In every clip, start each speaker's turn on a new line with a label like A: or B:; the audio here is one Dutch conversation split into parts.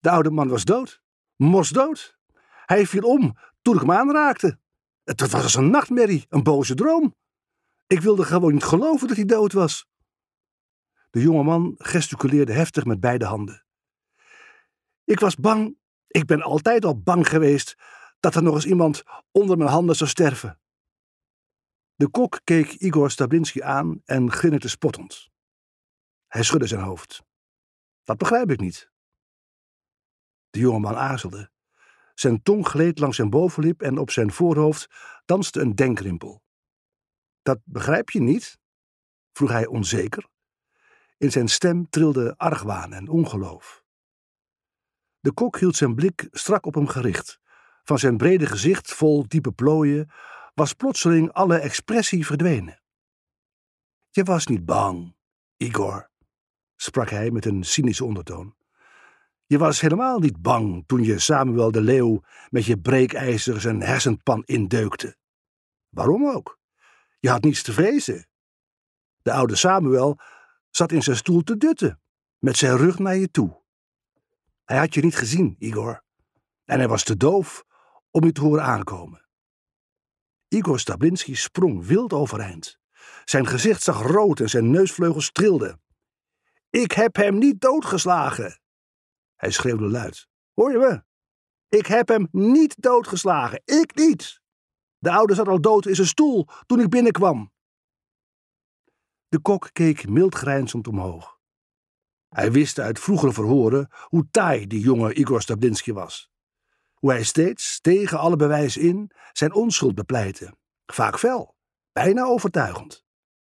A: De oude man was dood. Mosdood. Hij viel om toen ik hem aanraakte. Het was als een nachtmerrie, een boze droom. Ik wilde gewoon niet geloven dat hij dood was. De jonge man gesticuleerde heftig met beide handen. Ik was bang, ik ben altijd al bang geweest, dat er nog eens iemand onder mijn handen zou sterven. De kok keek Igor Stablinski aan en grinnikte spottend. Hij schudde zijn hoofd. Dat begrijp ik niet. De jonge man aarzelde. Zijn tong gleed langs zijn bovenlip en op zijn voorhoofd danste een denkrimpel. Dat begrijp je niet? Vroeg hij onzeker. In zijn stem trilde argwaan en ongeloof. De kok hield zijn blik strak op hem gericht. Van zijn brede gezicht, vol diepe plooien, was plotseling alle expressie verdwenen. Je was niet bang, Igor, sprak hij met een cynische ondertoon. Je was helemaal niet bang toen je Samuel de Leeuw met je breekijzer zijn hersenpan indeukte. Waarom ook? Je had niets te vrezen. De oude Samuel zat in zijn stoel te dutten, met zijn rug naar je toe. Hij had je niet gezien, Igor, en hij was te doof om je te horen aankomen. Igor Stablinski sprong wild overeind. Zijn gezicht zag rood en zijn neusvleugels trilden. Ik heb hem niet doodgeslagen. Hij schreeuwde luid. Hoor je me? Ik heb hem niet doodgeslagen. Ik niet. De oude zat al dood in zijn stoel toen ik binnenkwam. De kok keek mild grijnzend omhoog. Hij wist uit vroegere verhoren hoe taai die jonge Igor Stablinski was. Hoe hij steeds, tegen alle bewijs in, zijn onschuld bepleitte. Vaak fel, bijna overtuigend.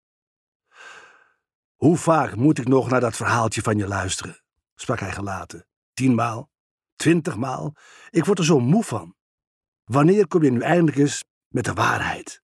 A: Hoe vaak moet ik nog naar dat verhaaltje van je luisteren? Sprak hij gelaten. 10 maal, 20 maal. Ik word er zo moe van. Wanneer kom je nu eindelijk eens met de waarheid?